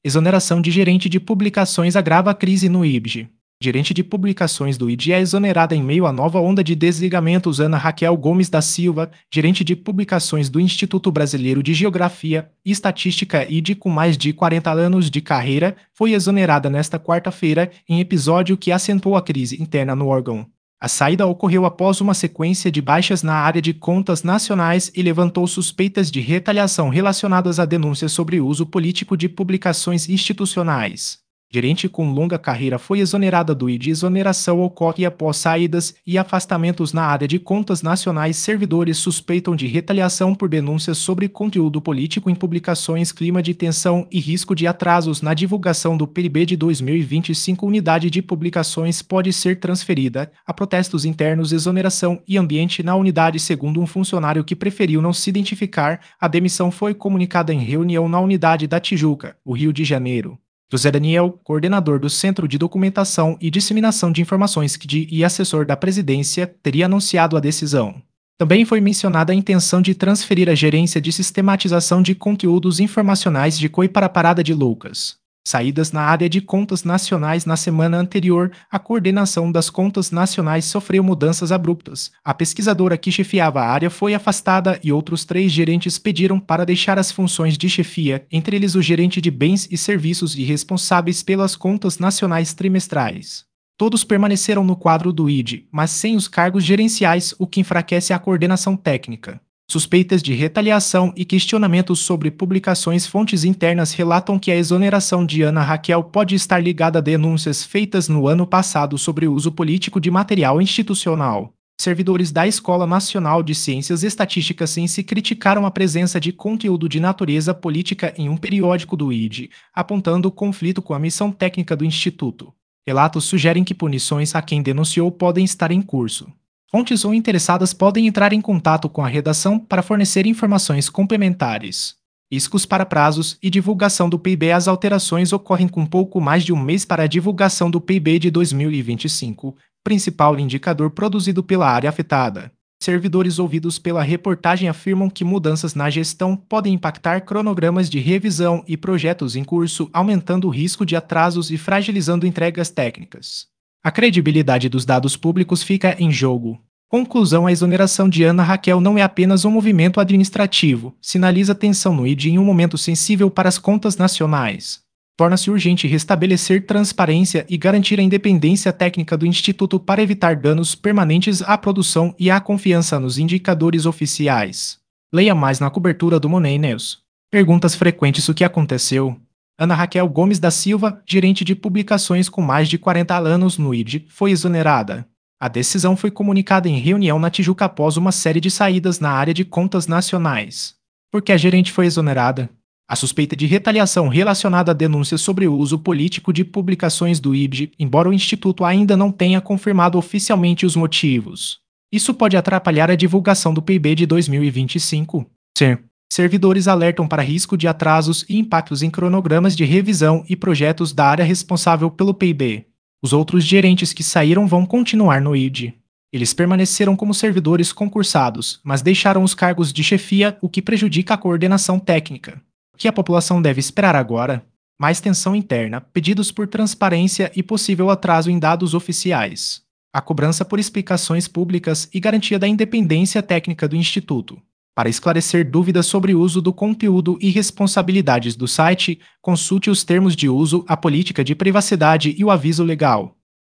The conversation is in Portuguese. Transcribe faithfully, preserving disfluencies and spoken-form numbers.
Exoneração de gerente de publicações agrava a crise no I B G. Gerente de publicações do I D é exonerada em meio à nova onda de desligamentos. Ana Raquel Gomes da Silva, gerente de publicações do Instituto Brasileiro de Geografia e Estatística I D, com mais de quarenta anos de carreira, foi exonerada nesta quarta-feira em episódio que acentuou a crise interna no órgão. A saída ocorreu após uma sequência de baixas na área de contas nacionais e levantou suspeitas de retaliação relacionadas a denúncias sobre uso político de publicações institucionais. Gerente com longa carreira foi exonerada do I D. Exoneração ocorre após saídas e afastamentos na área de contas nacionais. Servidores suspeitam de retaliação por denúncias sobre conteúdo político em publicações. Clima de tensão e risco de atrasos na divulgação do P I B de dois mil e vinte e cinco. Unidade de publicações pode ser transferida. A protestos internos, exoneração e ambiente na unidade. Segundo um funcionário que preferiu não se identificar, a demissão foi comunicada em reunião na unidade da Tijuca, o Rio de Janeiro. José Daniel, coordenador do Centro de Documentação e Disseminação de Informações C D I e assessor da presidência, teria anunciado a decisão. Também foi mencionada a intenção de transferir a gerência de sistematização de conteúdos informacionais de C O I para a Parada de Loucas. Saídas na área de contas nacionais. Na semana anterior, a coordenação das contas nacionais sofreu mudanças abruptas. A pesquisadora que chefiava a área foi afastada e outros três gerentes pediram para deixar as funções de chefia, entre eles o gerente de bens e serviços e responsáveis pelas contas nacionais trimestrais. Todos permaneceram no quadro do I D, mas sem os cargos gerenciais, o que enfraquece a coordenação técnica. Suspeitas de retaliação e questionamentos sobre publicações. Fontes internas relatam que a exoneração de Ana Raquel pode estar ligada a denúncias feitas no ano passado sobre o uso político de material institucional. Servidores da Escola Nacional de Ciências Estatísticas (SciENSE) criticaram a presença de conteúdo de natureza política em um periódico do I D, apontando o conflito com a missão técnica do Instituto. Relatos sugerem que punições a quem denunciou podem estar em curso. Fontes ou interessadas podem entrar em contato com a redação para fornecer informações complementares. Riscos para prazos e divulgação do P I B. As alterações ocorrem com pouco mais de um mês para a divulgação do P I B de dois mil e vinte e cinco, principal indicador produzido pela área afetada. Servidores ouvidos pela reportagem afirmam que mudanças na gestão podem impactar cronogramas de revisão e projetos em curso, aumentando o risco de atrasos e fragilizando entregas técnicas. A credibilidade dos dados públicos fica em jogo. Conclusão: a exoneração de Ana Raquel não é apenas um movimento administrativo, sinaliza tensão no I D em um momento sensível para as contas nacionais. Torna-se urgente restabelecer transparência e garantir a independência técnica do Instituto para evitar danos permanentes à produção e à confiança nos indicadores oficiais. Leia mais na cobertura do Money News. Perguntas frequentes: o que aconteceu? Ana Raquel Gomes da Silva, gerente de publicações com mais de quarenta anos no I D, foi exonerada. A decisão foi comunicada em reunião na Tijuca após uma série de saídas na área de contas nacionais. Por que a gerente foi exonerada? A suspeita de retaliação relacionada a denúncias sobre o uso político de publicações do I D, embora o Instituto ainda não tenha confirmado oficialmente os motivos. Isso pode atrapalhar a divulgação do P I B de dois mil e vinte e cinco. Sim. Servidores alertam para risco de atrasos e impactos em cronogramas de revisão e projetos da área responsável pelo P I B. Os outros gerentes que saíram vão continuar no I D. Eles permaneceram como servidores concursados, mas deixaram os cargos de chefia, o que prejudica a coordenação técnica. O que a população deve esperar agora? Mais tensão interna, pedidos por transparência e possível atraso em dados oficiais. A cobrança por explicações públicas e garantia da independência técnica do Instituto. Para esclarecer dúvidas sobre o uso do conteúdo e responsabilidades do site, consulte os termos de uso, a política de privacidade e o aviso legal.